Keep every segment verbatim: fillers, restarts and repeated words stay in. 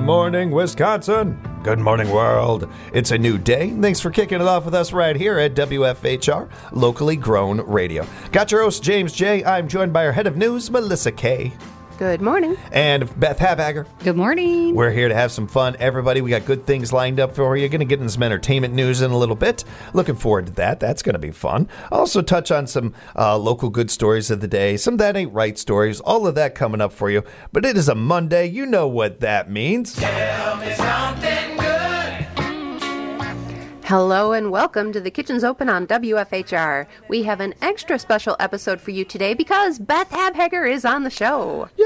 morning, Wisconsin. Good morning, world. It's a new day. Thanks for kicking it off with us right here at W F H R, locally grown radio. Got your host, James J. I'm joined by our head of news, Melissa K. Good morning. And Beth Habagger. Good morning. We're here to have some fun, everybody. We got good things lined up for you. Going to get into some entertainment news in a little bit. Looking forward to that. That's going to be fun. Also touch on some uh, local good stories of the day, some That Ain't Right stories, all of that coming up for you. But it is a Monday. You know what that means. Tell me something good. Hello and welcome to The Kitchen's Open on W F H R. We have an extra special episode for you today because Beth Habagger is on the show. Yay!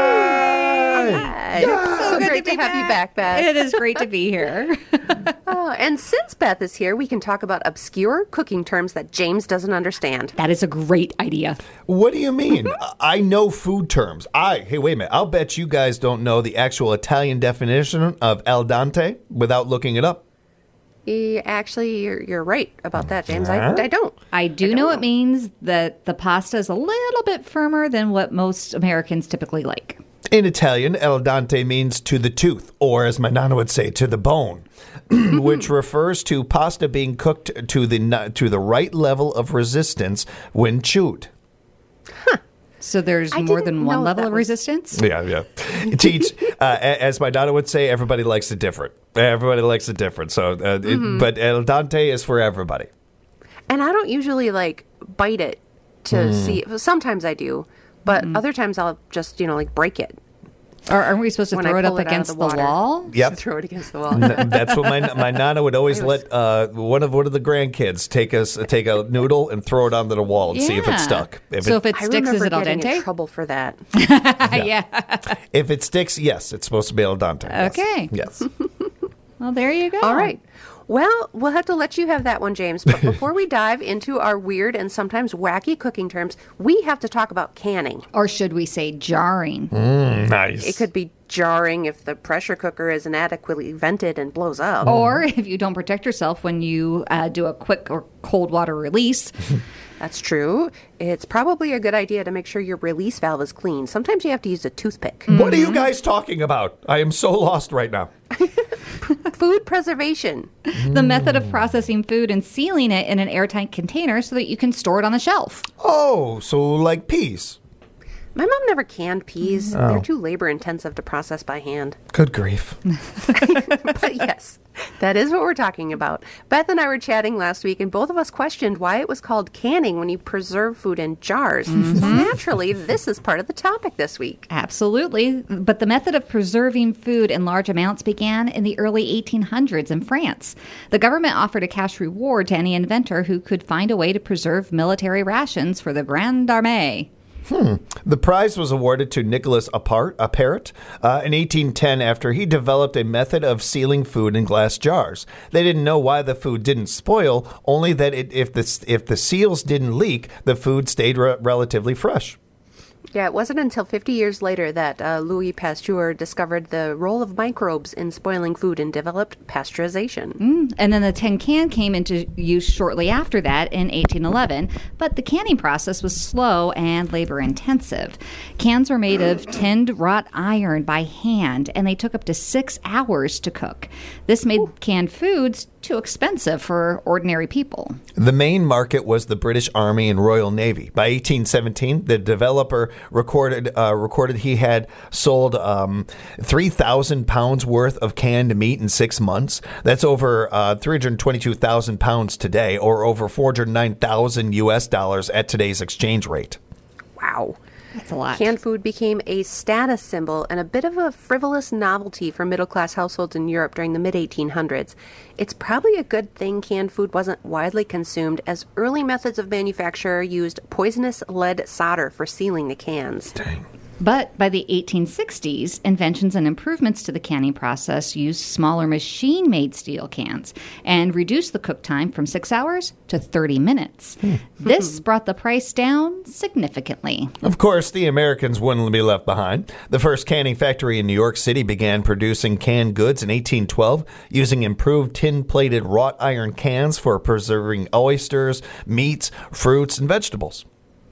Yay! So So good great to to, be have you back. back, Beth. It is great to be here. Oh, and since Beth is here, we can talk about obscure cooking terms that James doesn't understand. That is a great idea. What do you mean? I know food terms. I, hey, wait a minute. I'll bet you guys don't know the actual Italian definition of al dente without looking it up. Eh, Actually, you're, you're right about that, James. Huh? I, I don't. I do don't know, know. it means that the pasta is a little bit firmer than what most Americans typically like. In Italian, al dente means to the tooth, or as my nana would say, to the bone, which refers to pasta being cooked to the to the right level of resistance when chewed. So there's I more didn't than one know level that of was- resistance? Yeah, yeah. Teach, uh, a- as my nana would say, everybody likes it different. Everybody likes it different. So, uh, it, but al dente is for everybody. And I don't usually, like, bite it to see. Sometimes I do, but other times I'll just, you know, like, break it. Or aren't we supposed to When I throw it up pull it out of against the the, water. wall? Yep. Throw it against the wall. N- That's what my my nana would always It was- let uh, one of one of the grandkids take us take a noodle and throw it onto the wall and see if it Yeah. stuck. If So it, if it I sticks, is remember it al getting in dente? trouble for that. yeah. if it sticks, yes, it's supposed to be al dente. Yes. Okay. Yes. Well, there you go. All right. Well, we'll have to let you have that one, James. But before we dive into our weird and sometimes wacky cooking terms, we have to talk about canning. Or should we say jarring? Nice. It could be jarring if the pressure cooker is inadequately vented and blows up. Or if you don't protect yourself when you uh, do a quick or cold water release. That's true. It's probably a good idea to make sure your release valve is clean. Sometimes you have to use a toothpick. What are you guys talking about? I am so lost right now. Food preservation. The method of processing food and sealing it in an airtight container so that you can store it on the shelf. Oh, so like peas. My mom never canned peas. They're too labor intensive to process by hand. Good grief. But yes, that is what we're talking about. Beth and I were chatting last week, and both of us questioned why it was called canning when you preserve food in jars. So naturally, this is part of the topic this week. Absolutely. But the method of preserving food in large amounts began in the early eighteen hundreds in France. The government offered a cash reward to any inventor who could find a way to preserve military rations for the Grande Armée. The prize was awarded to Nicholas Appart, Appert uh, in eighteen ten after he developed a method of sealing food in glass jars. They didn't know why the food didn't spoil, only that it, if, the, if the seals didn't leak, the food stayed re- relatively fresh. Yeah, it wasn't until fifty years later that uh, Louis Pasteur discovered the role of microbes in spoiling food and developed pasteurization. And then the tin can came into use shortly after that in eighteen eleven. But the canning process was slow and labor intensive. Cans were made of tinned wrought iron by hand, and they took up to six hours to cook. This made canned foods too expensive for ordinary people. The main market was the British Army and Royal Navy. By eighteen seventeen, the developer recorded uh, recorded he had sold um, three thousand pounds worth of canned meat in six months. That's over uh, three hundred twenty-two thousand pounds today, or over four hundred nine thousand U S dollars at today's exchange rate. Wow. That's a lot. Canned food became a status symbol and a bit of a frivolous novelty for middle-class households in Europe during the mid eighteen hundreds. It's probably a good thing canned food wasn't widely consumed, as early methods of manufacture used poisonous lead solder for sealing the cans. Dang. But by the eighteen sixties, inventions and improvements to the canning process used smaller machine-made steel cans and reduced the cook time from six hours to thirty minutes. This brought the price down significantly. Of course, the Americans wouldn't be left behind. The first canning factory in New York City began producing canned goods in eighteen twelve, using improved tin-plated wrought iron cans for preserving oysters, meats, fruits, and vegetables.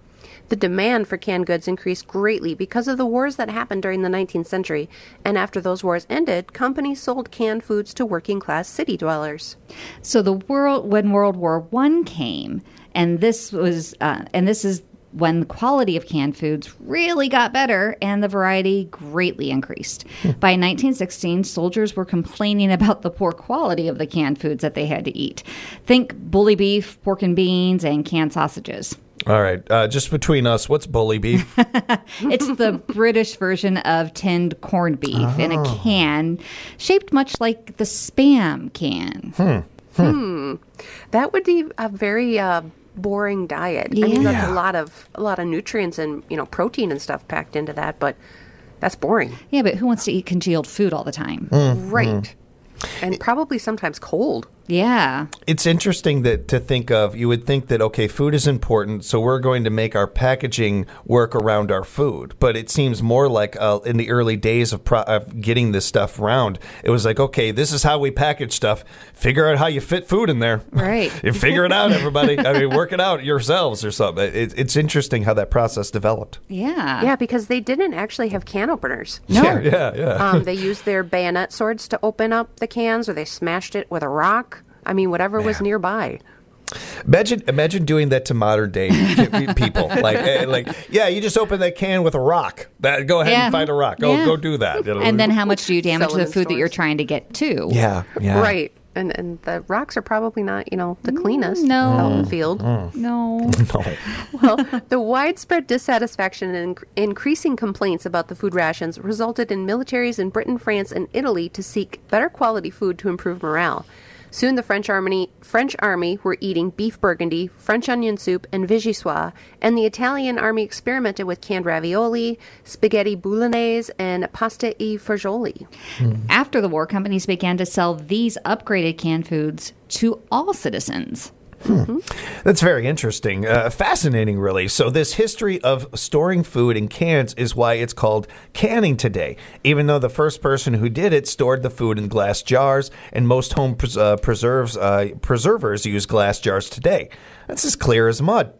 The demand for canned goods increased greatly because of the wars that happened during the nineteenth century, and after those wars ended, companies sold canned foods to working-class city dwellers. So the world when World War One came, and this was uh, and this is when the quality of canned foods really got better and the variety greatly increased. By nineteen sixteen, soldiers were complaining about the poor quality of the canned foods that they had to eat. Think bully beef, pork and beans, and canned sausages. All right. Uh, just between us, what's bully beef? It's the British version of tinned corned beef oh. in a can shaped much like the Spam can. Hmm. Hmm. That would be a very... Uh, boring diet. Yeah. I mean, that's a lot of a lot of nutrients and, you know, protein and stuff packed into that, but that's boring. Yeah, but who wants to eat congealed food all the time? Mm, right. Mm. And probably sometimes cold. Yeah. It's interesting that to think of, you would think that, okay, food is important, so we're going to make our packaging work around our food. But it seems more like uh, in the early days of, pro- of getting this stuff around, it was like, okay, this is how we package stuff. Figure out how you fit food in there. Right. You figure it out, everybody. I mean, work it out yourselves or something. It, it's interesting how that process developed. Yeah. Yeah, because they didn't actually have can openers. No. Yeah, yeah, yeah. Um, they used their bayonet swords to open up the cans, or they smashed it with a rock. I mean, whatever was Man. nearby. Imagine, imagine doing that to modern day people. Like, eh, like, yeah, you just open that can with a rock. That, go ahead Yeah. and find a rock. Go, Yeah. go do that. It'll- And then how much do you damage Selling the food that you're stores. trying to get to? yeah, yeah, Right. And and the rocks are probably not, you know, the cleanest no. out in the field. No. No. Well, the widespread dissatisfaction and inc- increasing complaints about the food rations resulted in militaries in Britain, France, and Italy to seek better quality food to improve morale. Soon the French army, French army were eating beef burgundy, French onion soup, and vichyssoise, and the Italian army experimented with canned ravioli, spaghetti bolognese, and pasta e fagioli. After the war, companies began to sell these upgraded canned foods to all citizens. Hmm. That's very interesting. Uh, fascinating, really. So this history of storing food in cans is why it's called canning today, even though the first person who did it stored the food in glass jars, and most home pres- uh, preserves uh, preservers use glass jars today. That's as clear as mud.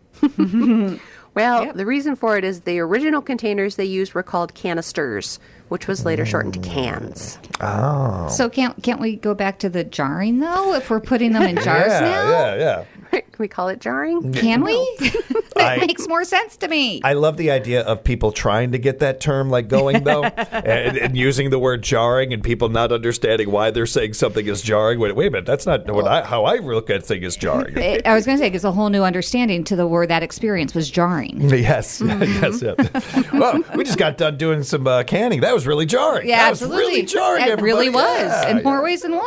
Well, Yep. the reason for it is the original containers they used were called canisters, which was later shortened to cans. Oh. So can't can't we go back to the jarring though? If we're putting them in jars yeah, now, yeah, yeah. Can we call it jarring? can we? That I- makes more sense to me. I love the idea of people trying to get that term like going though, and, and using the word jarring, and people not understanding why they're saying something is jarring. Wait, wait a minute, that's not what I, how I look at thing as jarring. I I was going to say, it's a whole new understanding to the word that experience was jarring. Yes, yes, yes. Well, we just got done doing some uh, canning. That was really jarring. Yeah, that was absolutely. really jarring. It really everybody. was, Yeah, in more yeah. ways than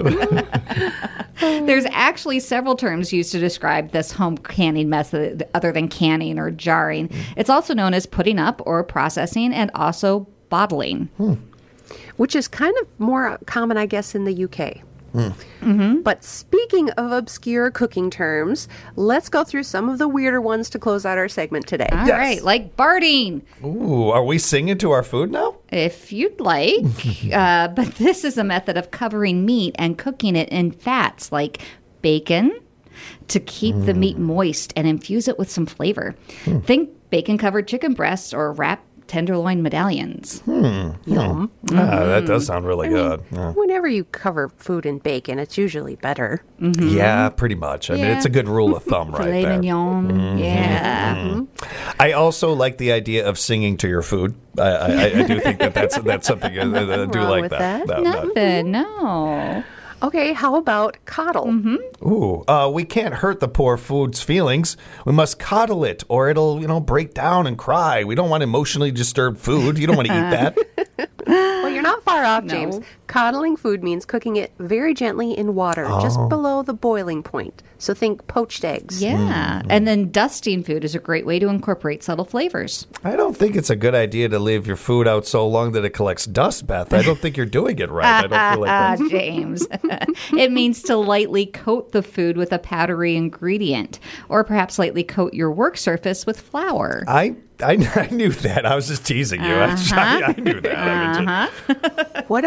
one. There's actually several terms used to describe this home canning method other than canning or jarring. It's also known as putting up or processing, and also bottling. Which is kind of more common, I guess, in the U K. Mm-hmm. But speaking of obscure cooking terms, let's go through some of the weirder ones to close out our segment today. All Yes. right, like barding, Ooh, are we singing to our food now? if you'd like. uh, but this is a method of covering meat and cooking it in fats like bacon to keep the meat moist and infuse it with some flavor. Think bacon-covered chicken breasts or wrapped tenderloin medallions. Yum. Ah, that does sound really good. Yeah. Whenever you cover food in bacon, it's usually better. Yeah, pretty much. I mean, Yeah. it's a good rule of thumb right Filet there. mignon. Yeah. I also like the idea of singing to your food. I, I, I do think that that's that's something I, I do Nothing wrong like with that. that. No, no. Nothing, no. Okay, how about coddle? Ooh, uh, we can't hurt the poor food's feelings. We must coddle it, or it'll, you know, break down and cry. We don't want emotionally disturbed food. You don't want to eat that. Well, you're not far off, No. James. Coddling food means cooking it very gently in water, just below the boiling point. So think poached eggs. Yeah. And then dusting food is a great way to incorporate subtle flavors. I don't think it's a good idea to leave your food out so long that it collects dust, Beth. I don't think you're doing it right. I don't feel like Ah, that. James. It means to lightly coat the food with a powdery ingredient, or perhaps lightly coat your work surface with flour. I, I I knew that. I was just teasing you. I, I, I knew that. I mean, just- What about a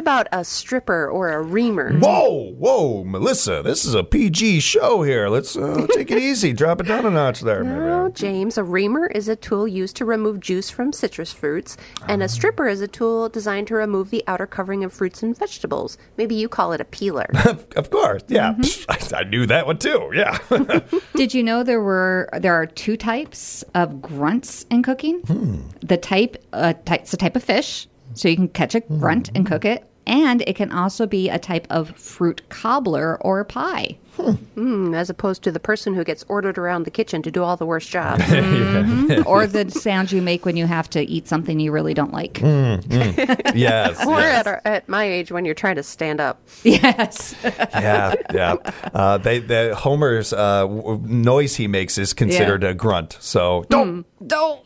stripper or a reamer. Whoa, whoa, Melissa, this is a P G show here. Let's uh, take it easy. Drop it down a notch there. No, maybe. James, a reamer is a tool used to remove juice from citrus fruits, and a stripper is a tool designed to remove the outer covering of fruits and vegetables. Maybe you call it a peeler. Of course, yeah. Mm-hmm. I, I knew that one too, yeah. Did you know there were there are two types of grunts in cooking? Hmm. The type, uh, type, it's a type of fish, so you can catch a grunt mm-hmm. and cook it. And it can also be a type of fruit cobbler or pie. Hmm. Mm, as opposed to the person who gets ordered around the kitchen to do all the worst jobs. Mm-hmm. Or the sounds you make when you have to eat something you really don't like. Mm, mm. Yes. Or yes. At, our, at my age when you're trying to stand up. Yes. yeah, yeah. Uh, they, the Homer's uh, w- noise he makes is considered yeah. a grunt. So don't. Mm. Don't.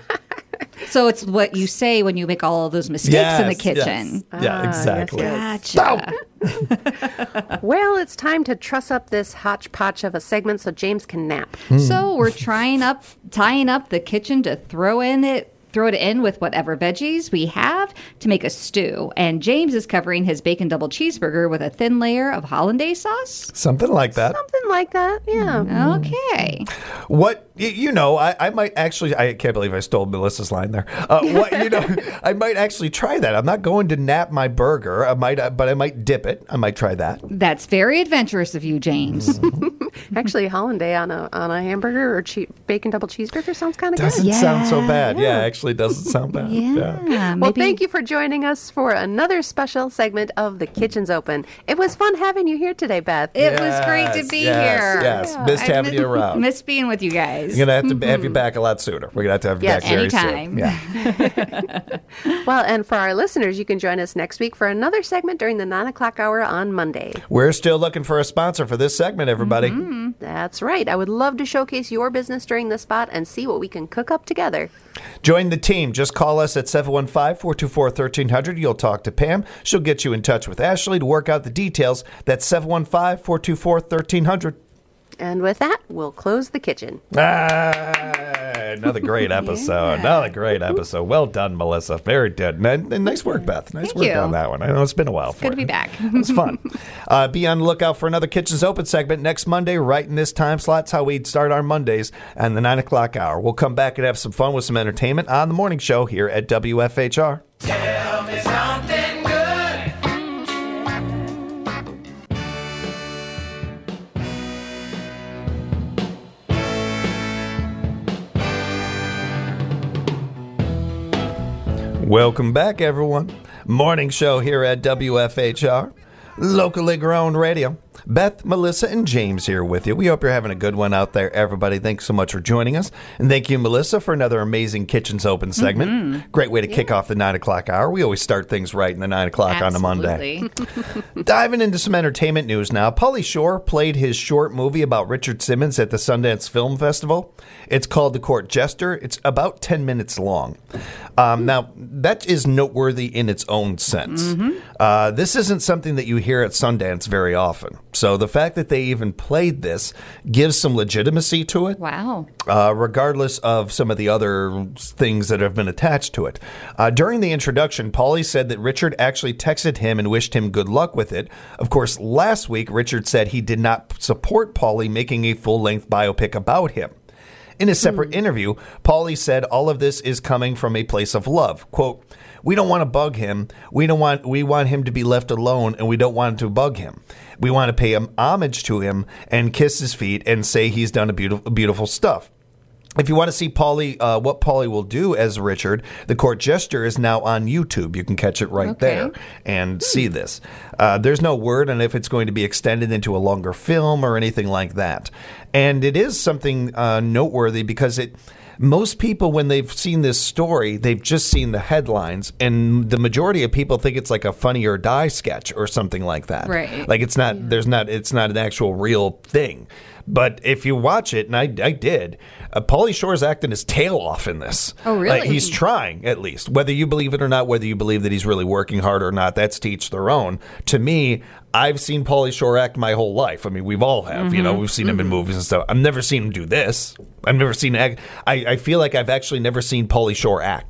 So it's what you say when you make all of those mistakes yes, in the kitchen. Yes. Ah, yeah, exactly. Yes, yes. Gotcha. Well, it's time to truss up this hodgepodge of a segment so James can nap. Hmm. So we're trying up, tying up the kitchen to throw in it. Throw it in with whatever veggies we have to make a stew. And James is covering his bacon double cheeseburger with a thin layer of hollandaise sauce. Something like that. Something like that, yeah. Okay. What, you know, I, I might actually, I can't believe I stole Melissa's line there. Uh, what, you know, I might actually try that. I'm not going to nap my burger, I might, uh, but I might dip it. I might try that. That's very adventurous of you, James. Actually, hollandaise on a on a hamburger or che- bacon double cheeseburger sounds kind of good. Doesn't yeah, sound so bad. Yeah, yeah actually doesn't sound bad. Yeah. yeah. Well, thank you for joining us for another special segment of The Kitchen's Open. It was fun having you here today, Beth. It yes, was great to be yes, here. Yes, yeah. missed I having miss, you around. Missed being with you guys. You're going to have to mm-hmm. have you back a lot sooner. We're going to have to have you yes, back very anytime. soon. Yeah. Well, and for our listeners, you can join us next week for another segment during the nine o'clock hour on Monday. We're still looking for a sponsor for this segment, everybody. Mm-hmm. That's right. I would love to showcase your business during the spot and see what we can cook up together. Join the team. Just call us at seven one five, four two four, one three zero zero. You'll talk to Pam. She'll get you in touch with Ashley to work out the details. That's seven one five, four two four, one three zero zero. And with that, we'll close the kitchen. Ah, another great episode. Yeah. Another great episode. Well done, Melissa. Very good. And, and nice work, Beth. Nice Thank work you. on that one. I know it's been a while It's for good to you. be back. It was fun. Uh, be on the lookout for another Kitchen's Open segment next Monday, right in this time slot. That's how we start our Mondays and the nine o'clock hour. We'll come back and have some fun with some entertainment on the morning show here at W F H R. Tell me something good. Welcome back, everyone. Morning show here at W F H R, locally grown radio. Beth, Melissa, and James here with you. We hope you're having a good one out there, everybody. Thanks so much for joining us. And thank you, Melissa, for another amazing Kitchen's Open segment. Mm-hmm. Great way to yeah. kick off the nine o'clock hour. We always start things right in the nine o'clock Absolutely. on a Monday. Diving into some entertainment news now. Pauly Shore played his short movie about Richard Simmons at the Sundance Film Festival. It's called The Court Jester. It's about ten minutes long. Um, now, that is noteworthy in its own sense. Mm-hmm. Uh, this isn't something that you hear at Sundance very often. So the fact that they even played this gives some legitimacy to it. Wow. Uh, regardless of some of the other things that have been attached to it. Uh, during the introduction, Pauly said that Richard actually texted him and wished him good luck with it. Of course, last week, Richard said he did not support Pauly making a full-length biopic about him. In a separate mm. interview, Pauly said all of this is coming from a place of love. Quote, "We don't want to bug him. We don't want we want him to be left alone, and we don't want to bug him. We want to pay him homage to him and kiss his feet and say he's done a beautiful beautiful stuff." If you want to see Pauly, uh, what Pauly will do as Richard, The Court Jester is now on YouTube. You can catch it right okay. there and see this. Uh, there's no word on if it's going to be extended into a longer film or anything like that. And it is something uh, noteworthy because it... Most people, when they've seen this story, they've just seen the headlines, and the majority of people think it's like a Funny or Die sketch or something like that. Right. Like it's not. Yeah. There's not. It's not an actual real thing. But if you watch it, and I, I did, uh, Pauly Shore's acting his tail off in this. Oh, really? Like, he's trying, at least. Whether you believe it or not, whether you believe that he's really working hard or not, that's to each their own. To me, I've seen Pauly Shore act my whole life. I mean, we've all have. Mm-hmm. You know, we've seen mm-hmm. him in movies and stuff. I've never seen him do this. I've never seen act. I, I feel like I've actually never seen Pauly Shore act.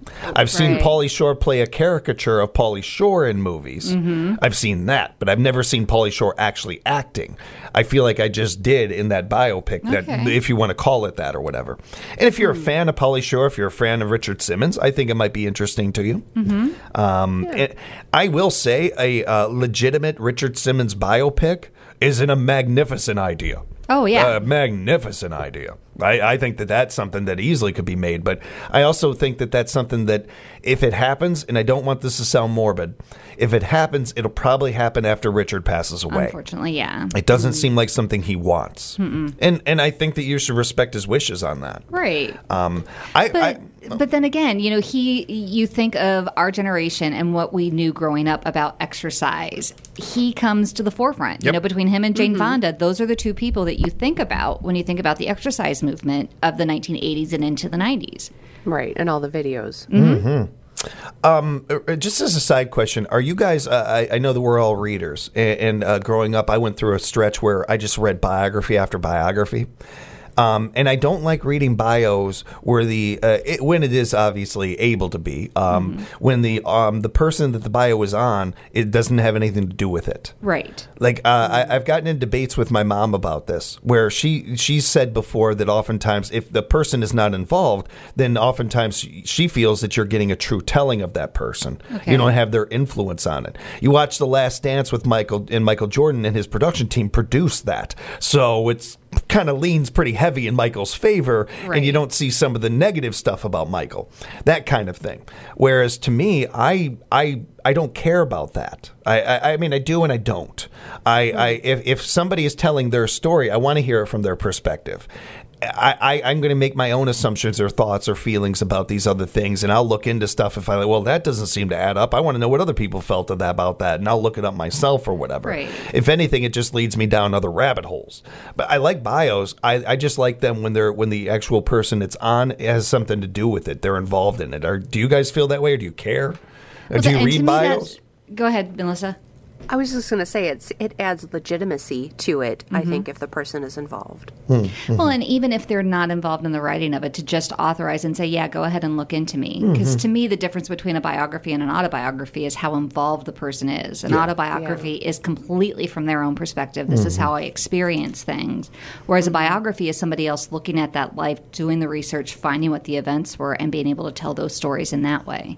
I've seen Right. Pauly Shore play a caricature of Pauly Shore in movies. Mm-hmm. I've seen that, but I've never seen Pauly Shore actually acting. I feel like I just did in that biopic, that Okay. if you want to call it that or whatever. And if you're a fan of Pauly Shore, if you're a fan of Richard Simmons, I think it might be interesting to you. Mm-hmm. Um, it- I will say a uh, legitimate Richard Simmons biopic isn't a magnificent idea. Oh, yeah. A magnificent idea. I, I think that that's something that easily could be made, but I also think that that's something that if it happens, and I don't want this to sound morbid, if it happens, it'll probably happen after Richard passes away. Unfortunately, yeah. It doesn't seem like something he wants, and and I think that you should respect his wishes on that. Right. Um, I, But I but then again, you know, he you think of our generation and what we knew growing up about exercise. He comes to the forefront. You Yep. know, between him and Jane Fonda, those are the two people that you think about when you think about the exercise movement of the nineteen eighties and into the nineties. Right, and all the videos. Um, uh, just as a side question, are you guys? Uh, I, I know that we're all readers, and, and uh, growing up, I went through a stretch where I just read biography after biography. Um, and I don't like reading bios where the uh, it, when it is obviously able to be um, when the um, the person that the bio is on, it doesn't have anything to do with it. Right. Like uh, I, I've gotten in debates with my mom about this, where she she's said before that oftentimes if the person is not involved, then oftentimes she, she feels that you're getting a true telling of that person. Okay. You don't have their influence on it. You watch The Last Dance with Michael and Michael Jordan and his production team produced that, so it's kind of leans pretty heavy in Michael's favor, Right. and you don't see some of the negative stuff about Michael, that kind of thing. Whereas to me, I I I don't care about that. I I, I mean I do and I don't. I, I if if somebody is telling their story, I want to hear it from their perspective. I, I, I'm going to make my own assumptions or thoughts or feelings about these other things, and I'll look into stuff if I like, well, that doesn't seem to add up. I want to know what other people felt of that, about that, and I'll look it up myself or whatever. Right. If anything, it just leads me down other rabbit holes. But I like bios. I, I just like them when they're when the actual person it's on has something to do with it. They're involved in it. Or do you guys feel that way, or do you care? Or do you And to read me, bios? that- Go ahead, Melissa. I was just going to say it's it adds legitimacy to it, I think, if the person is involved. Well, and even if they're not involved in the writing of it, to just authorize and say, yeah, go ahead and look into me. Because to me, the difference between a biography and an autobiography is how involved the person is. An autobiography is completely from their own perspective. This is how I experience things. Whereas a biography is somebody else looking at that life, doing the research, finding what the events were, and being able to tell those stories in that way.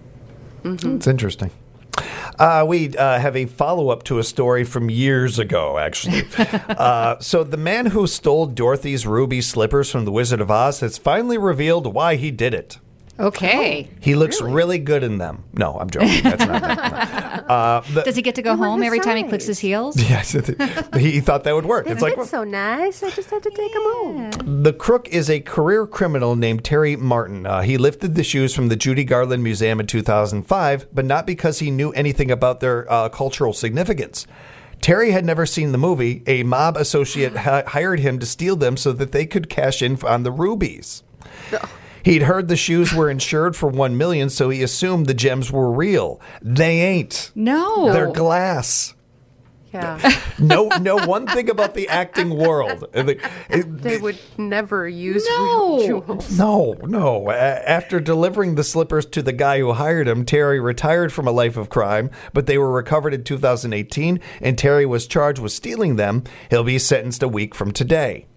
It's interesting. Uh, we uh, have a follow-up to a story from years ago, actually. uh, so the man who stole Dorothy's ruby slippers from The Wizard of Oz has finally revealed why he did it. Okay. He looks really, good in them. No, I'm joking. That's not that. Uh, the, Does he get to go were home his every time he size. clicks his heels? yes, he thought that would work. They It's like, fit so nice. I just had to take them home. the crook is a career criminal named Terry Martin. Uh, he lifted the shoes from the Judy Garland Museum in two thousand five, but not because he knew anything about their uh, cultural significance. Terry had never seen the movie. A mob associate hi- hired him to steal them so that they could cash in on the rubies. He'd heard the shoes were insured for one million dollars, so he assumed the gems were real. They ain't. No. They're glass. Yeah. No, no. One thing about the acting world, uh, the- it- They would never use No. real jewels. No, no. A- After delivering the slippers to the guy who hired him, Terry retired from a life of crime, but they were recovered in two thousand eighteen, and Terry was charged with stealing them. He'll be sentenced a week from today.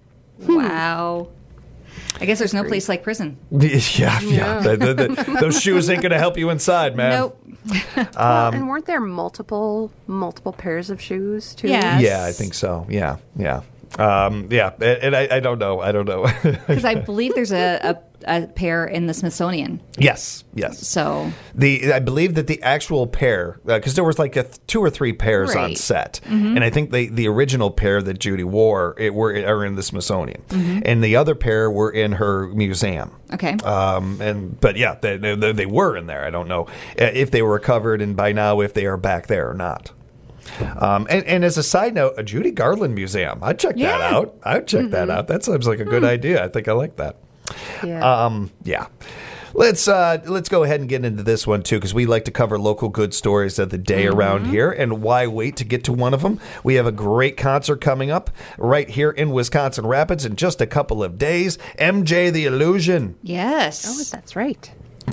Wow. I guess there's no place like prison. Yeah, yeah. The- the- the- those shoes ain't going to help you inside, man. Nope. Well, and weren't there multiple multiple pairs of shoes too? Yeah. Yeah, I think so. Yeah, yeah. Um, yeah, and, and I, I don't know. I don't know. Because I believe there's a, a, a pair in the Smithsonian. yes, yes. So, The I believe that the actual pair, because there was like a th- two or three pairs on Right. set, and I think the the original pair that Judy wore it were are in the Smithsonian, and the other pair were in her museum. okay. Um, and but yeah, they, they they were in there. I don't know uh, if they were recovered, and by now if they are back there or not. Um, and, and as a side note, a Judy Garland museum, I'd check that Yeah. out. I'd check that out. That seems like a good idea. I think I like that. Yeah. Um, yeah. Let's uh, let's go ahead and get into this one too, because we like to cover local good stories of the day around here. And why wait to get to one of them? We have a great concert coming up right here in Wisconsin Rapids in just a couple of days. M J the Illusion yes. oh, that's right.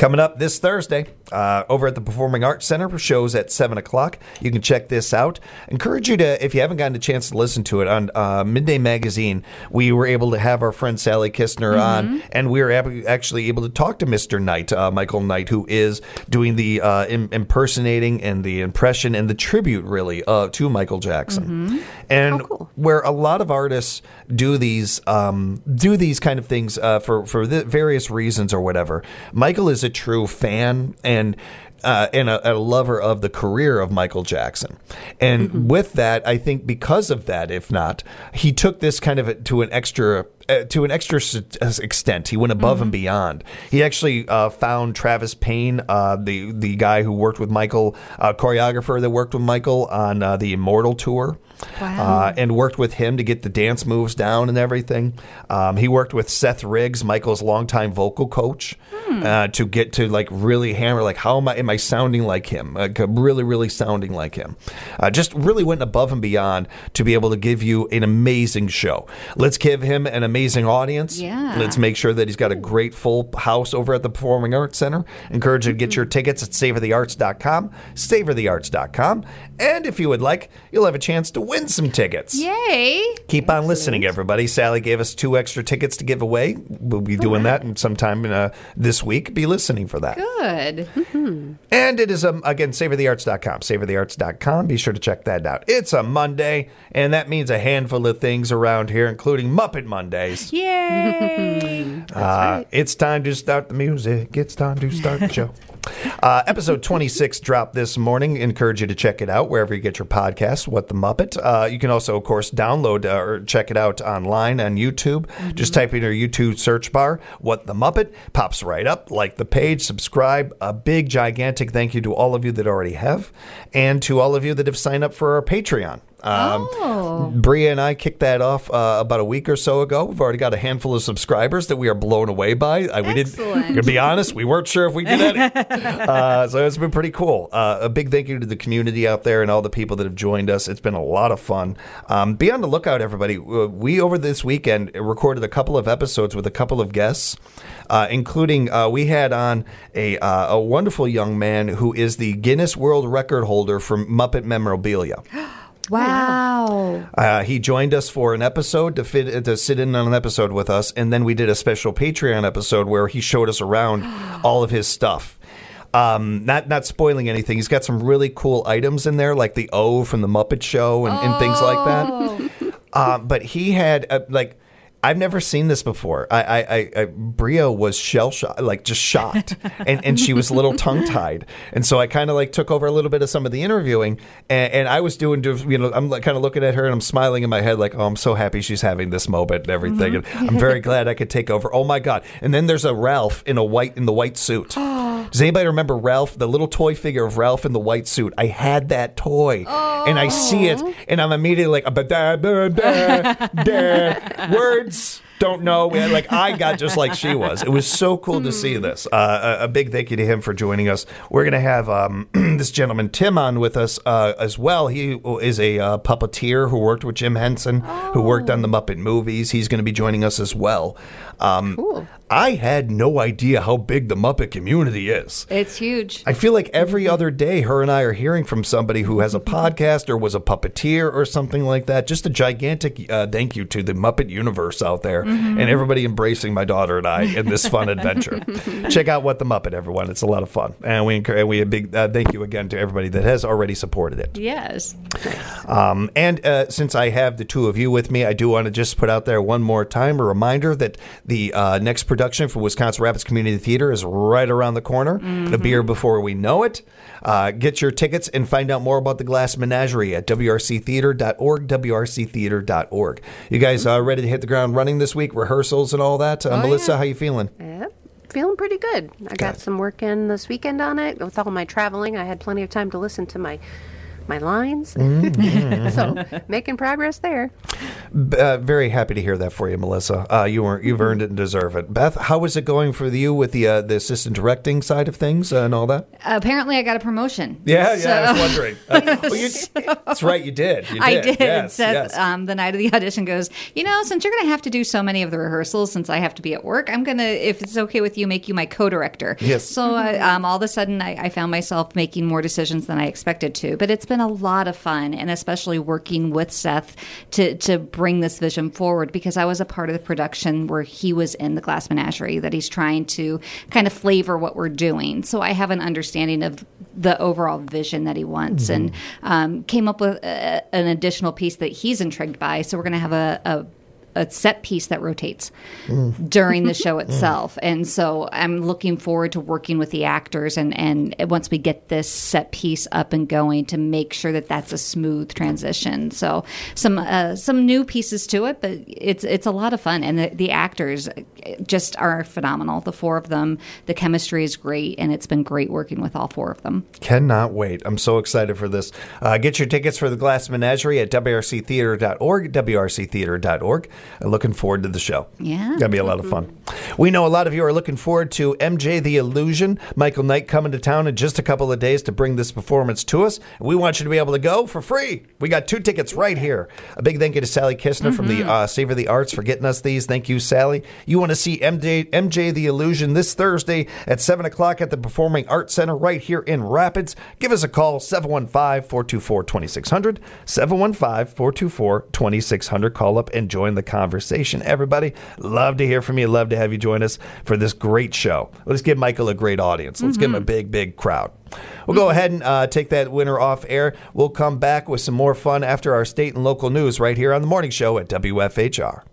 Coming up this Thursday, uh, over at the Performing Arts Center, shows at seven o'clock. You can check this out. Encourage you to, if you haven't gotten a chance to listen to it, on uh, Midday Magazine, we were able to have our friend Sally Kistner mm-hmm. on, and we were ab- actually able to talk to Mister Knight, uh, Michael Knight, who is doing the uh, im- impersonating and the impression and the tribute, really, uh, to Michael Jackson. Mm-hmm. And oh, cool. where a lot of artists do these um, do these kind of things uh, for, for the various reasons or whatever, Michael is a true fan and uh, and a, a lover of the career of Michael Jackson. And mm-hmm. with that, I think because of that, if not, he took this kind of to an extra uh, to an extra s- extent. He went above mm-hmm. and beyond. He actually uh, found Travis Payne, uh, the the guy who worked with Michael, uh, choreographer that worked with Michael on uh, the Immortal tour. Wow. Uh, and worked with him to get the dance moves down and everything. Um, he worked with Seth Riggs, Michael's longtime vocal coach, hmm. uh, to get to like really hammer, like how am I, am I sounding like him? Like, really, really sounding like him. Uh, just really went above and beyond to be able to give you an amazing show. Let's give him an amazing audience. Yeah. Let's make sure that he's got a great full house over at the Performing Arts Center. Encourage you to get your tickets at savor the arts dot com, savor the arts dot com. And if you would like, you'll have a chance to win some tickets. Yay! Keep Excellent. on listening, everybody. Sally gave us two extra tickets to give away. We'll be doing right. that in sometime in, uh, this week. Be listening for that. Good. Mm-hmm. And it is, um, again, savor the arts dot com. savor the arts dot com. Be sure to check that out. It's a Monday, and that means a handful of things around here, including Muppet Mondays. Yay! uh, right. It's time to start the music. It's time to start the show. Uh, episode twenty-six dropped this morning. Encourage you to check it out wherever you get your podcasts, What the Muppet. Uh, you can also, of course, download uh, or check it out online on YouTube. Mm-hmm. Just type in your YouTube search bar, What the Muppet. Pops right up. Like the page, subscribe. A big, gigantic thank you to all of you that already have, and to all of you that have signed up for our Patreon. Um, oh. Bria and I kicked that off uh, about a week or so ago. We've already got a handful of subscribers that we are blown away by. Uh, we didn't, to be honest, we weren't sure if we did any. uh, so it's been pretty cool. Uh, a big thank you to the community out there and all the people that have joined us. It's been a lot of fun. Um, be on the lookout, everybody. We, over this weekend, recorded a couple of episodes with a couple of guests. Uh, including, uh, we had on a uh, a wonderful young man who is the Guinness World Record holder for Muppet memorabilia. Wow. Uh, he joined us for an episode to fit to sit in on an episode with us, and then we did a special Patreon episode where he showed us around all of his stuff. Um, not not spoiling anything. He's got some really cool items in there, like the O from the Muppet Show and, oh. and things like that. Uh, but he had uh, like. I've never seen this before. I, I, I, I Bria was shell shocked, like just shocked, and and she was a little tongue tied, and so I kind of like took over a little bit of some of the interviewing, and, and I was doing, you know, I'm like kind of looking at her and I'm smiling in my head like, oh, I'm so happy she's having this moment and everything, mm-hmm. and I'm very glad I could take over. Oh my God! And then there's a Ralph in a white in the white suit. Does anybody remember Ralph, the little toy figure of Ralph in the white suit? I had that toy, oh. and I see it, and I'm immediately like, da, da, da, da. Words. Don't know. Like I got just like she was. It was so cool to see this. Uh, a, a big thank you to him for joining us. We're going to have um, this gentleman, Tim, on with us uh, as well. He is a uh, puppeteer who worked with Jim Henson, oh. who worked on the Muppet movies. He's going to be joining us as well. Um, cool. I had no idea how big the Muppet community is. It's huge. I feel like every other day, her and I are hearing from somebody who has a podcast or was a puppeteer or something like that. Just a gigantic uh, thank you to the Muppet universe out there, mm-hmm. and everybody embracing my daughter and I in this fun adventure. Check out What the Muppet, everyone. It's a lot of fun. And we and we a big uh, thank you again to everybody that has already supported it. Yes. Um, and uh, since I have the two of you with me, I do want to just put out there one more time a reminder that the uh, next production for Wisconsin Rapids Community Theater is right around the corner. Mm-hmm. It'll be here before we know it. Uh, get your tickets and find out more about the Glass Menagerie at w r c theater dot org, w r c theater dot org. You guys uh, ready to hit the ground running this week? Rehearsals and all that? Uh, oh, Melissa, yeah. how you feeling? Yep. Feeling pretty good. I got, got some work in this weekend on it. With all my traveling, I had plenty of time to listen to my my lines. Mm-hmm. So making progress there. Uh, very happy to hear that for you, Melissa. Uh, you were, you've earned it and deserve it. Beth, how is it going for you with the uh, the assistant directing side of things uh, and all that? Apparently, I got a promotion. Yeah, So- yeah, I was wondering. Uh, oh, you, that's right, you did. You did. I did. Yes, Seth, yes. um, the night of the audition, goes, you know, since you're going to have to do so many of the rehearsals, since I have to be at work, I'm going to, if it's okay with you, make you my co-director. Yes. So uh, um, all of a sudden, I, I found myself making more decisions than I expected to. But it's been a lot of fun, and especially working with Seth to, to bring this vision forward, because I was a part of the production where he was in the Glass Menagerie, that he's trying to kind of flavor what we're doing. So I have an understanding of the overall vision that he wants, Mm-hmm. and um, came up with a, an additional piece that he's intrigued by. So we're going to have a, a a set piece that rotates Mm. during the show itself. And so I'm looking forward to working with the actors and, and once we get this set piece up and going, to make sure that that's a smooth transition. So some uh, some new pieces to it, but it's it's a lot of fun. And the, the actors just are phenomenal. The four of them, the chemistry is great, and it's been great working with all four of them. Cannot wait. I'm so excited for this. Uh, get your tickets for the Glass Menagerie at W R C theater dot org, W R C theater dot org. I'm looking forward to the show. Yeah. Gonna be a lot of fun. We know a lot of you are looking forward to M J the Illusion. Michael Knight coming to town in just a couple of days to bring this performance to us. We want you to be able to go for free. We got two tickets right here. A big thank you to Sally Kistner mm-hmm. from the uh, Savor the Arts for getting us these. Thank you, Sally. You want to see M J, M J the Illusion this Thursday at seven o'clock at the Performing Arts Center right here in Rapids. Give us a call, seven one five, four two four, two six zero zero, seven one five, four two four, two six zero zero. Call up and join the conversation. Everybody, love to hear from you. Love to have you join us for this great show. Let's give Michael a great audience. Let's mm-hmm. give him a big, big crowd. We'll go ahead and uh, take that winner off air. We'll come back with some more fun after our state and local news right here on the morning show at W F H R.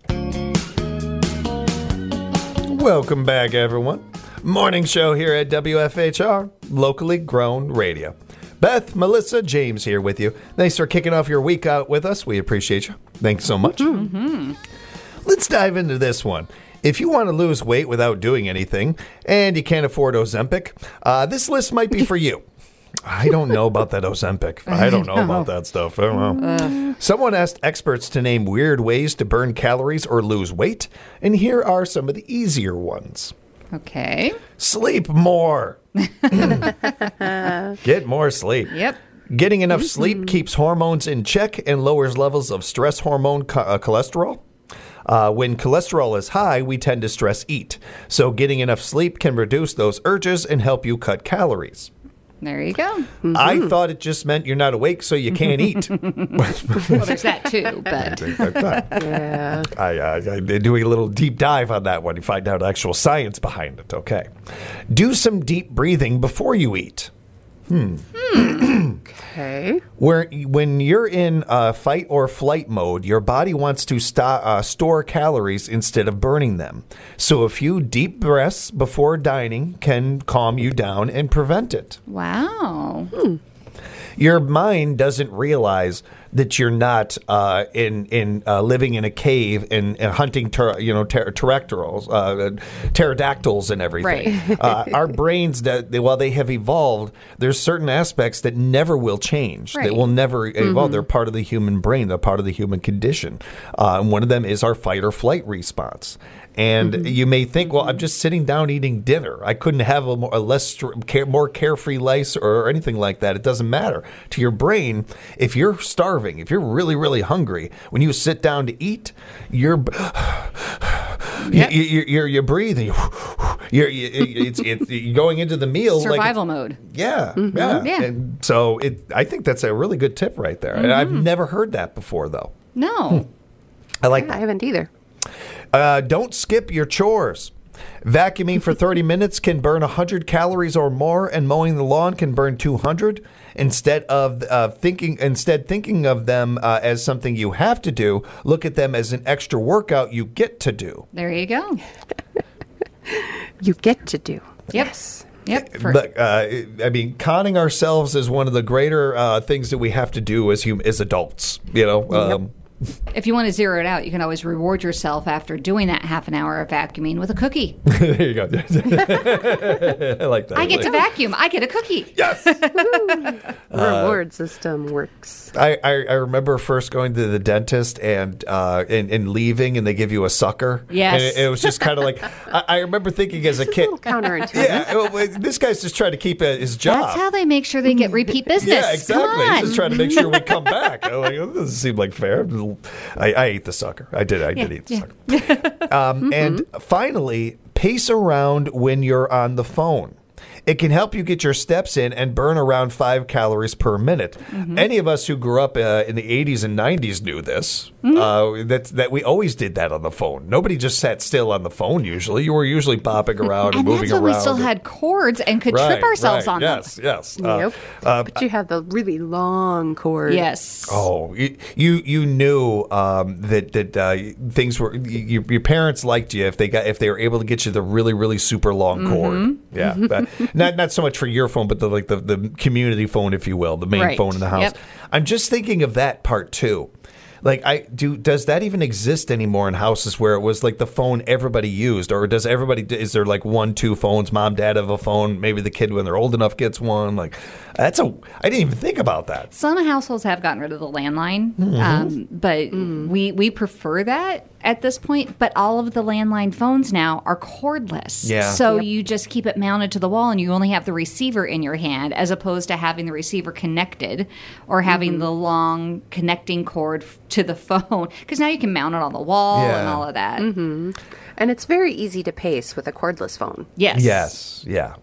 Welcome back, everyone. Morning show here at W F H R, locally grown radio. Beth, Melissa, James here with you. Thanks for kicking off your week out with us. We appreciate you. Thanks so much. Mm-hmm. Let's dive into this one. If you want to lose weight without doing anything and you can't afford Ozempic, uh, this list might be for you. I don't know about that Ozempic. I don't know about that stuff. I don't know. Uh. Someone asked experts to name weird ways to burn calories or lose weight, and here are some of the easier ones. Okay. Sleep more. Get more sleep. Yep. Getting enough sleep keeps hormones in check and lowers levels of stress hormone cho- uh, cholesterol. Uh, when cholesterol is high, we tend to stress eat. So getting enough sleep can reduce those urges and help you cut calories. There you go. Mm-hmm. I thought it just meant you're not awake, so you can't eat. Well, there's that too, but yeah. I, uh, I'm doing a little deep dive on that one to find out actual science behind it. Okay. Do some deep breathing before you eat. Hmm. Okay. Where when you're in uh, fight or flight mode, your body wants to sto- uh, store calories instead of burning them. So a few deep breaths before dining can calm you down and prevent it. wow. Hmm. Your mind doesn't realize that you're not uh, in in uh, living in a cave and, and hunting, ter- you know, ter- pterodactyls, uh, pterodactyls, and everything. Right. uh, our brains, that they, while they have evolved, there's certain aspects that never will change. Right. That will never evolve. Mm-hmm. They're part of the human brain. They're part of the human condition. Uh, and one of them is our fight or flight response. And mm-hmm. you may think, well, I'm just sitting down eating dinner. I couldn't have a, more, a less care, more carefree life or anything like that. It doesn't matter. To your brain, if you're starving, if you're really, really hungry, when you sit down to eat, you're yep. you, you, you're you're breathing. You're, you, it's, it's you're going into the meal survival like mode. Yeah, mm-hmm. yeah. yeah. And so it, I think that's a really good tip right there. Mm-hmm. And I've never heard that before, though. No, I like. Yeah, I haven't either. Uh, don't skip your chores. Vacuuming for thirty minutes can burn one hundred calories or more, and mowing the lawn can burn two hundred. Instead of uh, thinking, instead thinking of them uh, as something you have to do, look at them as an extra workout you get to do. There you go. You get to do. Yep. Yes. Yep. For- But, uh, I mean, conning ourselves is one of the greater uh, things that we have to do as hum- as adults. You know. Um, Yep. If you want to zero it out, you can always reward yourself after doing that half an hour of vacuuming with a cookie. There you go. I like that. I get like to vacuum. I get a cookie. Yes. Reward system works. I, I, I remember first going to the dentist and, uh, and and leaving, and they give you a sucker. Yes. And it, it was just kind of like, I, I remember thinking as a It's kid, a little counterintuitive. yeah, well, this guy's just trying to keep uh, his job. That's how they make sure they get repeat business. Yeah, exactly. Come on. He's just trying to make sure we come back. I'm like, it doesn't seem like fair. I, I ate the sucker. I did. I Yeah, did eat the yeah. sucker. Um, Mm-hmm. And finally, pace around when you're on the phone. It can help you get your steps in and burn around five calories per minute. Mm-hmm. Any of us who grew up uh, in the eighties and nineties knew this. Mm-hmm. Uh, that that we always did that on the phone. Nobody just sat still on the phone. Usually, you were usually bopping around and, And moving that's when around. we still had cords and could Right, trip ourselves right. on yes, them. Yes, yes. Uh, Nope. uh, But you have the really long cord. Yes. Oh, you you, you knew um, that that uh, things were you, your parents liked you if they got if they were able to get you the really really super long cord. Mm-hmm. Yeah, but not not so much for your phone, but the like the, the community phone, if you will, the main Right. phone in the house. Yep. I'm just thinking of that part too. Like I do, does that even exist anymore in houses where it was like the phone everybody used, or does everybody? Is there like one, two phones? Mom, dad have a phone. Maybe the kid when they're old enough gets one. Like that's a. I didn't even think about that. Some households have gotten rid of the landline, Mm-hmm. um, but we we prefer that at this point. But all of the landline phones now are cordless. Yeah. So Yep. you just keep it mounted to the wall, and you only have the receiver in your hand, as opposed to having the receiver connected or having the long connecting cord f- to the phone. Because now you can mount it on the wall and Yeah. all of that. And it's very easy to pace with a cordless phone. Yes. Yes, yeah.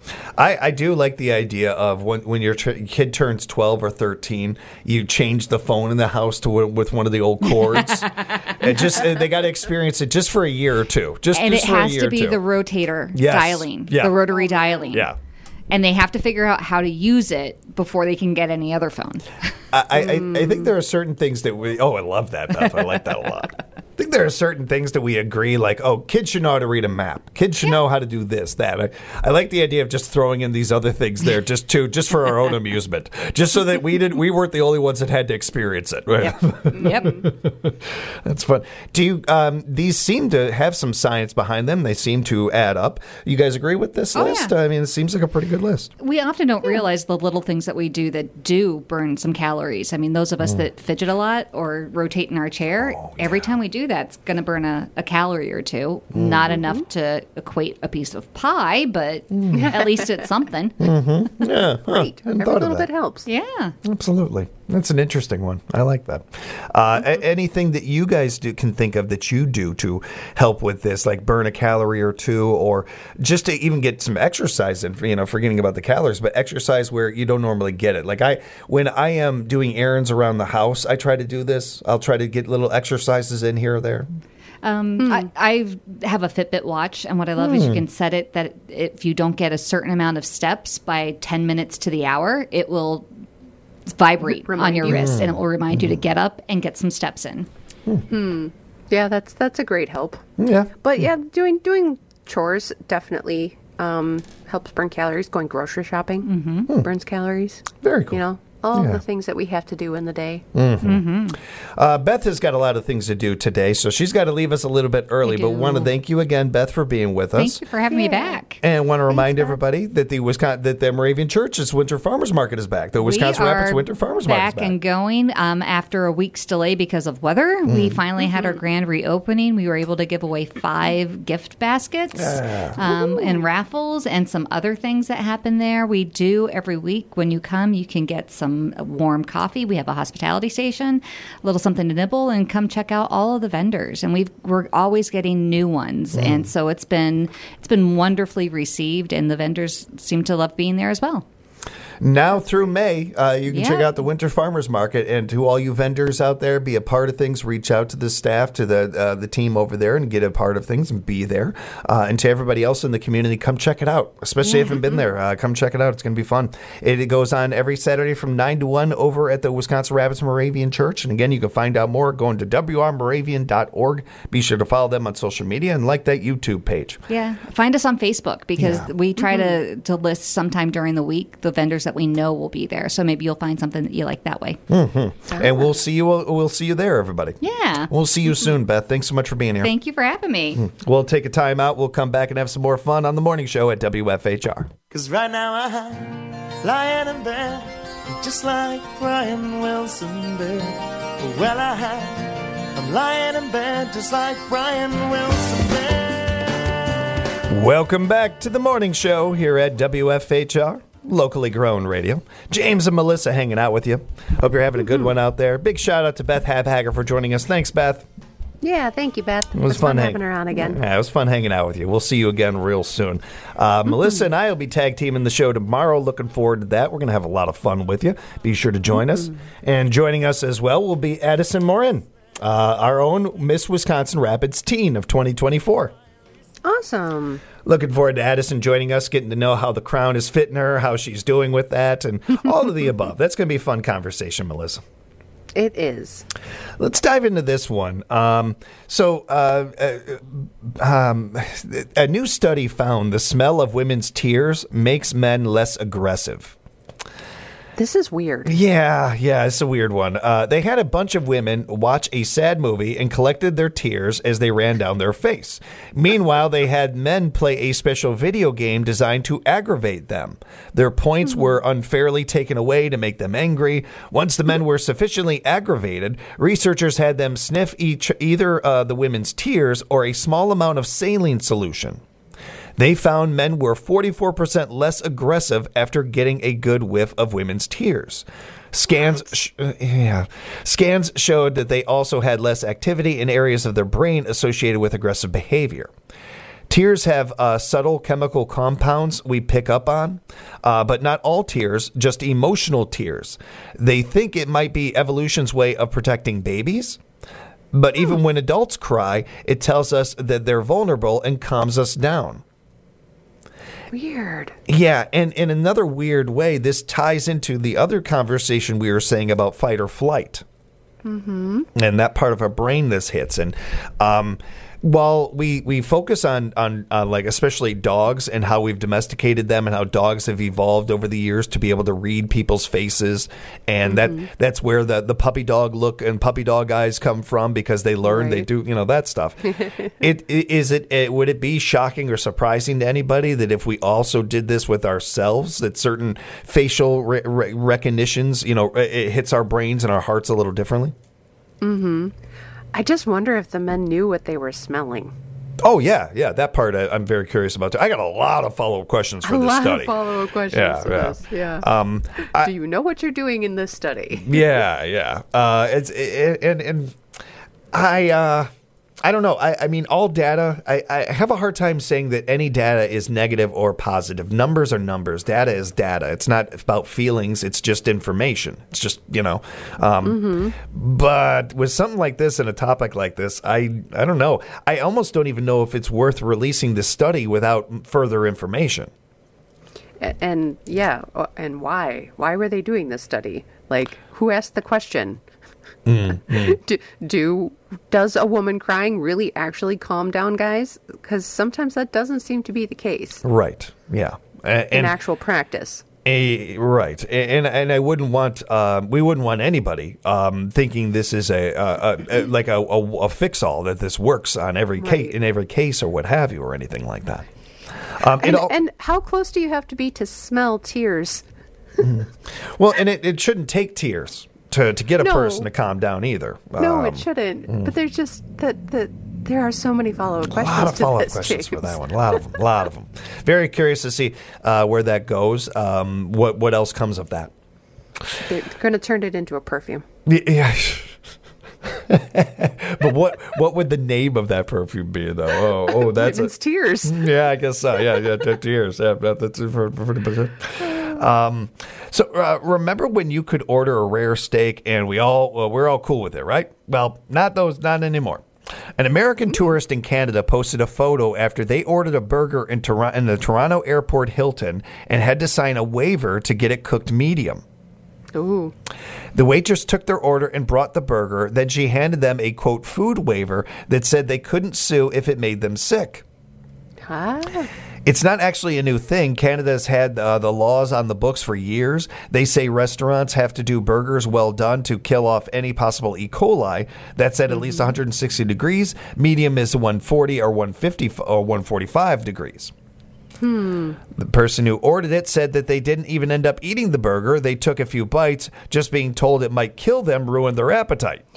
I, I do like the idea of when when your tr- kid turns twelve or thirteen, you change the phone in the house to w- with one of the old cords. It just uh, they got to experience it just for a year or two. Just, And it just for a has year to or be two. the rotator Yes. dialing, Yeah. the rotary dialing. Yeah. And they have to figure out how to use it before they can get any other phone. I, I, I- I think there are certain things that we. Oh, I love that, Beth. I like that a lot. I think there are certain things that we agree, like, oh, kids should know how to read a map. Kids should know how to do this, that. I, I like the idea of just throwing in these other things there, just to just for our own amusement, just so that we didn't we weren't the only ones that had to experience it. Right? Yep. That's fun. Do you? Um, these seem to have some science behind them. They seem to add up. You guys agree with this Oh, list? yeah. I mean, it seems like a pretty good list. We often don't realize the little things that we do that do burn some calories. I mean, those of us that fidget a lot or rotate in our chair, every time we do that, it's going to burn a, a calorie or two. Not enough to equate a piece of pie, but at least it's something. Yeah, huh, Right. hadn't Every thought of little that. bit helps. Yeah. Absolutely. That's an interesting one. I like that. Uh, a- anything that you guys do, can think of that you do to help with this, like burn a calorie or two, or just to even get some exercise in, you know, forgetting about the calories, but exercise where you don't normally get it. Like I, when I am doing errands around the house, I try to do this. I'll try to get little exercises in here or there. Um, I, I have a Fitbit watch, and what I love is you can set it that if you don't get a certain amount of steps by ten minutes to the hour, it will vibrate Remind on your you. wrist, and it will remind you to get up and get some steps in. Yeah, that's that's a great help. Yeah. But yeah, doing doing chores definitely um, helps burn calories. Going grocery shopping burns calories. Very cool. You know, all Yeah. the things that we have to do in the day. Uh, Beth has got a lot of things to do today, so she's got to leave us a little bit early. I But want to do. thank you again, Beth, for being with us. Thank you for having me back. And want to remind everybody that the Wisconsin, that the Moravian Church's Winter Farmers Market is back. The Wisconsin we Rapids are Winter Farmers Market is back back. and going um, after a week's delay because of weather. We finally had our grand reopening. We were able to give away five gift baskets um, and raffles and some other things that happen there. We do every week. When you come, you can get some warm coffee. We have a hospitality station, a little something to nibble, and come check out all of the vendors. And we've, we're always getting new ones, and so it's been it's been wonderfully received, and the vendors seem to love being there as well. Now through May, uh, you can Yeah. check out the Winter Farmers Market. And to all you vendors out there, be a part of things. Reach out to the staff, to the uh, the team over there, and get a part of things and be there. Uh, and to everybody else in the community, come check it out. Especially if you haven't been there, uh, come check it out. It's going to be fun. It, it goes on every Saturday from nine to one over at the Wisconsin Rapids Moravian Church. And again, you can find out more going to w r moravian dot org. Be sure to follow them on social media and like that YouTube page. Yeah. Find us on Facebook because Yeah. we try to, to list sometime during the week the vendors that we know will be there. So maybe you'll find something that you like that way. Mm-hmm. And we'll see you. We'll see you there, everybody. Yeah. We'll see you soon, Beth. Thanks so much for being here. Thank you for having me. We'll take a time out. We'll come back and have some more fun on the morning show at W F H R. Cause right now I'm lying in bed, just like Brian Wilson did. Well, I, I'm lying in bed, just like Brian Wilson did. Welcome back to the morning show here at W F H R, locally grown radio. James and Melissa hanging out with you. Hope you're having a good one out there. Big shout out to Beth Habhager for joining us. Thanks, Beth. Yeah, thank you, Beth. It was fun, fun hang- having her on again. Yeah, it was fun hanging out with you. We'll see you again real soon. Uh, Melissa and I will be tag teaming the show tomorrow. Looking forward to that. We're going to have a lot of fun with you. Be sure to join us. And joining us as well will be Addison Morin, uh, our own Miss Wisconsin Rapids teen of twenty twenty-four. Awesome. Looking forward to Addison joining us, getting to know how the crown is fitting her, how she's doing with that, and all of the above. That's going to be a fun conversation, Melissa. It is. Let's dive into this one. Um, so, uh, uh, um, a new study found the smell of women's tears makes men less aggressive. This is weird. Yeah, yeah, it's a weird one. Uh, they had a bunch of women watch a sad movie and collected their tears as they ran down their face. Meanwhile, they had men play a special video game designed to aggravate them. Their points mm-hmm. were unfairly taken away to make them angry. Once the men were sufficiently aggravated, researchers had them sniff each either uh, the women's tears or a small amount of saline solution. They found men were forty-four percent less aggressive after getting a good whiff of women's tears. Scans, sh- yeah, scans showed that they also had less activity in areas of their brain associated with aggressive behavior. Tears have uh, subtle chemical compounds we pick up on, uh, but not all tears, just emotional tears. They think it might be evolution's way of protecting babies. But even when adults cry, it tells us that they're vulnerable and calms us down. Weird. Yeah, and in another weird way, this ties into the other conversation we were saying about fight or flight. Mm-hmm. And that part of our brain this hits. And um, while we, we focus on, on, on, like, especially dogs and how we've domesticated them and how dogs have evolved over the years to be able to read people's faces, and mm-hmm. that that's where the, the puppy dog look and puppy dog eyes come from because they learn, right. they do, you know, that stuff. it, it is it, it would it be shocking or surprising to anybody that if we also did this with ourselves, that certain facial re- re- recognitions, you know, it hits our brains and our hearts a little differently? Mm-hmm. I just wonder if the men knew what they were smelling. Oh, yeah, yeah. That part I, I'm very curious about, too. I got a lot of follow-up questions for a this lot study. Of follow-up questions yeah, for yeah. this. Yeah. Um, I, Do you know what you're doing in this study? yeah, yeah. Uh, it's it, and and I uh, I don't know. I, I mean, all data. I, I have a hard time saying that any data is negative or positive. Numbers are numbers. Data is data. It's not about feelings. It's just information. It's just, you know. Um, mm-hmm. But with something like this and a topic like this, I I don't know. I almost don't even know if it's worth releasing this study without further information. And, and yeah, and why? Why were they doing this study? Like, who asked the question? Mm, mm. do, do does a woman crying really actually calm down guys? Because sometimes that doesn't seem to be the case. Right. Yeah. And, in actual practice. A, right. And and I wouldn't want uh, we wouldn't want anybody um, thinking this is a, a, a, a like a, a, a fix all, that this works on every right. case in every case or what have you or anything like that. Um, and, all, and how close do you have to be to smell tears? mm. Well, and it, it shouldn't take tears to, to get a no. person to calm down either. No, um, it shouldn't. Mm. But there's just that that there are so many follow-up questions. A lot of follow-up to this, questions James. for that one. A lot of them. A lot of them. Very curious to see uh, where that goes. Um, what what else comes of that? They're going to turn it into a perfume. Yeah. But what what would the name of that perfume be, though? Oh, oh that's Women's a, tears. Yeah, I guess so. Yeah, yeah, tears. Yeah, that's um. So uh, remember when you could order a rare steak and we all well, we're all cool with it, right? Well, not those, not anymore. An American tourist in Canada posted a photo after they ordered a burger in, Tor- in the Toronto Airport Hilton and had to sign a waiver to get it cooked medium. Ooh. The waitress took their order and brought the burger. Then she handed them a, quote, food waiver that said they couldn't sue if it made them sick. Huh? It's not actually a new thing. Canada's had uh, the laws on the books for years. They say restaurants have to do burgers well done to kill off any possible E. coli. That's at mm-hmm. at least one hundred sixty degrees. Medium is one forty or one fifty or one forty-five degrees. Hmm. The person who ordered it said that they didn't even end up eating the burger. They took a few bites. Just being told it might kill them ruined their appetite.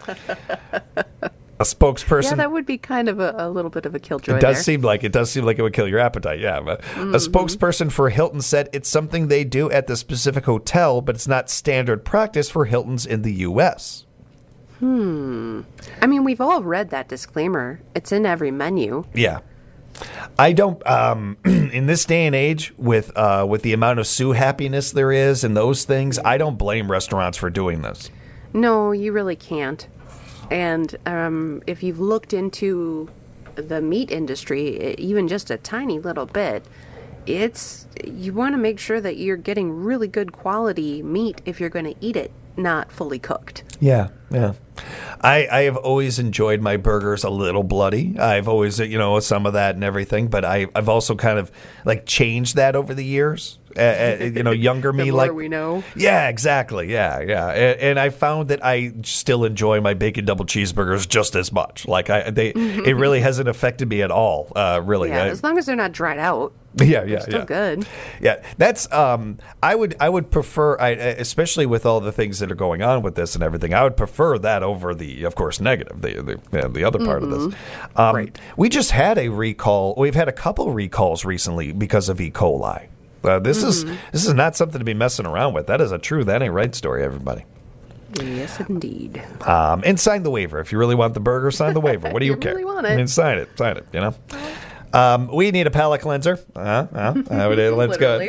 A spokesperson. Yeah, that would be kind of a, a little bit of a killjoy. It does there. seem like it does seem like it would kill your appetite. Yeah, but mm-hmm. a spokesperson for Hilton said it's something they do at the specific hotel, but it's not standard practice for Hiltons in the U S. Hmm. I mean, we've all read that disclaimer. It's in every menu. Yeah. I don't. Um, in this day and age, with uh, with the amount of Sue happiness there is and those things, I don't blame restaurants for doing this. No, you really can't. And um, if you've looked into the meat industry, even just a tiny little bit, it's you want to make sure that you're getting really good quality meat if you're going to eat it, not fully cooked. Yeah, yeah. I, I have always enjoyed my burgers a little bloody. I've always, you know, some of that and everything, but I, I've also kind of like changed that over the years. Uh, uh, you know, younger me, the more like we know. Yeah, exactly. Yeah, yeah. And, and I found that I still enjoy my bacon double cheeseburgers just as much. Like I, they, it really hasn't affected me at all. Uh, really, yeah. I, As long as they're not dried out. Yeah, yeah, they're still yeah. good. Yeah, that's. Um, I would, I would prefer, I, especially with all the things that are going on with this and everything. I would prefer that over the, of course, negative. The, the, yeah, the other part mm-hmm. of this. Um, right. We just had a recall. We've had a couple recalls recently because of E. coli. Uh, this mm-hmm. is this is not something to be messing around with. That is a true, that ain't right story, everybody. Yes, indeed. Um, and sign the waiver if you really want the burger. Sign the waiver. What do you, you care? Really want it. I mean, sign it. Sign it. You know. Um, we need a palate cleanser. Uh, uh, uh, let's go.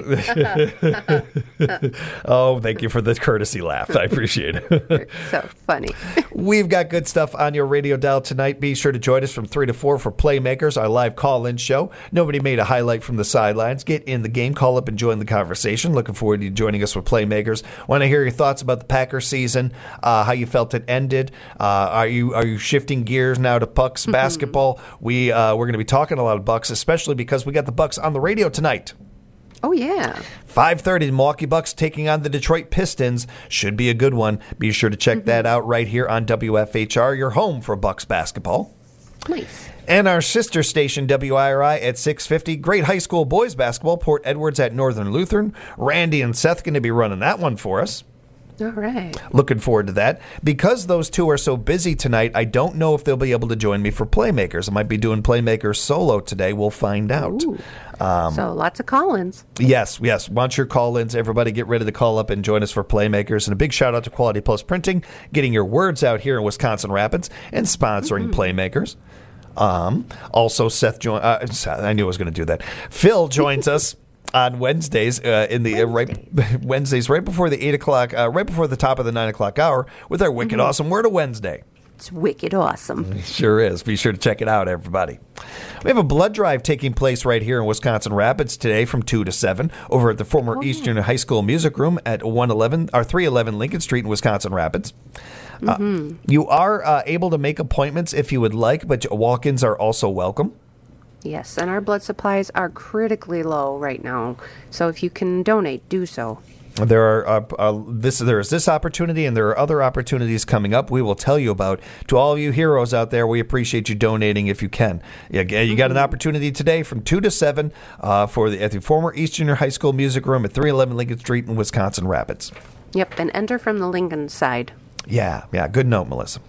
Oh, thank you for the courtesy laugh. I appreciate it. So funny. We've got good stuff on your radio dial tonight. Be sure to join us from three to four for Playmakers, our live call-in show. Nobody made a highlight from the sidelines. Get in the game, call up, and join the conversation. Looking forward to you joining us with Playmakers. Want to hear your thoughts about the Packers season, uh, how you felt it ended. Uh, are you are you shifting gears now to Bucks mm-hmm. basketball? We uh, we're going to be talking a lot of Bucks, especially because we got the Bucks on the radio tonight. Oh, yeah. five thirty, the Milwaukee Bucks taking on the Detroit Pistons. Should be a good one. Be sure to check mm-hmm. that out right here on W F H R, your home for Bucks basketball. Nice. And our sister station, W I R I, at six fifty. Great high school boys basketball. Port Edwards at Northern Lutheran. Randy and Seth going to be running that one for us. All right. Looking forward to that. Because those two are so busy tonight, I don't know if they'll be able to join me for Playmakers. I might be doing Playmakers solo today. We'll find out. Um, so lots of call-ins. Yes, yes. Want your call-ins. Everybody get ready to call up and join us for Playmakers. And a big shout-out to Quality Post Printing, getting your words out here in Wisconsin Rapids and sponsoring mm-hmm. Playmakers. Um, also, Seth, jo- uh, I knew I was going to do that. Phil joins us on Wednesdays, uh, in the uh, right Wednesdays, right before the eight o'clock, uh, right before the top of the nine o'clock hour, with our wicked mm-hmm. awesome Word of Wednesday. It's wicked awesome. It sure is. Be sure to check it out, everybody. We have a blood drive taking place right here in Wisconsin Rapids today from two to seven over at the former oh, Eastern yeah. High School Music Room at one eleven or three eleven Lincoln Street in Wisconsin Rapids. Mm-hmm. Uh, you are uh, able to make appointments if you would like, but walk-ins are also welcome. Yes, and our blood supplies are critically low right now. So if you can donate, do so. There are uh, uh, this. There is this opportunity, and there are other opportunities coming up. We will tell you about. To all of you heroes out there, we appreciate you donating if you can. You, you got an opportunity today from two to seven uh, for the at the former Eastern High School Music Room at three eleven Lincoln Street in Wisconsin Rapids. Yep, and enter from the Lincoln side. Yeah, yeah. Good note, Melissa.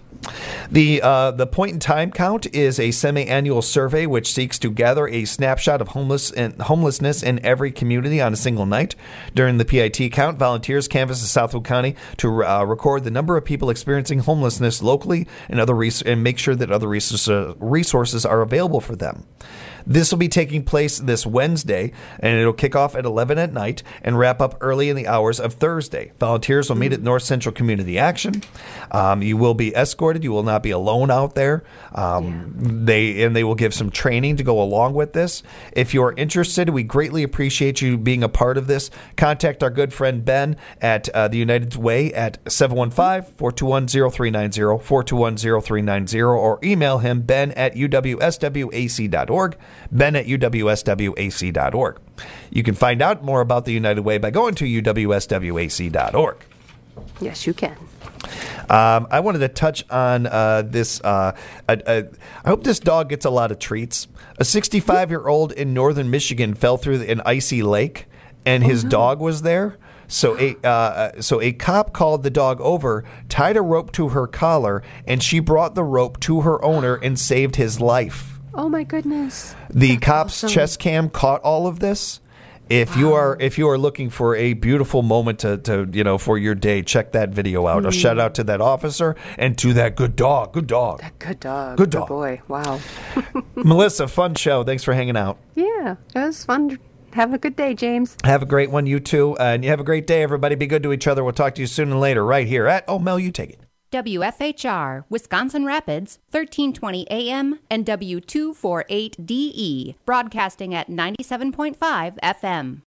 The uh, the point in time count is a semi-annual survey which seeks to gather a snapshot of homeless and homelessness in every community on a single night. During the P I T count, volunteers canvass Southwood County to uh, record the number of people experiencing homelessness locally and other res- and make sure that other resources uh, resources are available for them. This will be taking place this Wednesday, and it'll kick off at eleven at night and wrap up early in the hours of Thursday. Volunteers will meet at North Central Community Action. Um, you will be escorted. You will not be alone out there. Um, yeah. They and they will give some training to go along with this. If you are interested, we greatly appreciate you being a part of this. Contact our good friend Ben at uh, the United Way at seven one five, four two one, zero three nine zero, four two one, zero three nine zero, or email him, Ben at u w s w a c dot org. ben at u w s w a c dot org. You can find out more about the United Way by going to u w s w a c dot org. Yes, you can. Um, I wanted to touch on uh, this. Uh, uh, uh, I hope this dog gets a lot of treats. A sixty-five-year-old in northern Michigan fell through an icy lake, and his oh, no. dog was there. So a uh, so a cop called the dog over, tied a rope to her collar, and she brought the rope to her owner and saved his life. Oh my goodness! The That's cop's awesome. chest cam caught all of this. If you are if you are looking for a beautiful moment to, to you know for your day, check that video out. Mm. A shout out to that officer and to that good dog. Good dog. That good dog. Good dog. Good boy. Wow. Melissa, fun show. Thanks for hanging out. Yeah, it was fun. Have a good day, James. Have a great one, you too. Uh, and you have a great day, everybody. Be good to each other. We'll talk to you soon and later right here at Oh, Mel, you take it. W F H R, Wisconsin Rapids, thirteen twenty A M and W two forty-eight D E, broadcasting at ninety-seven point five F M.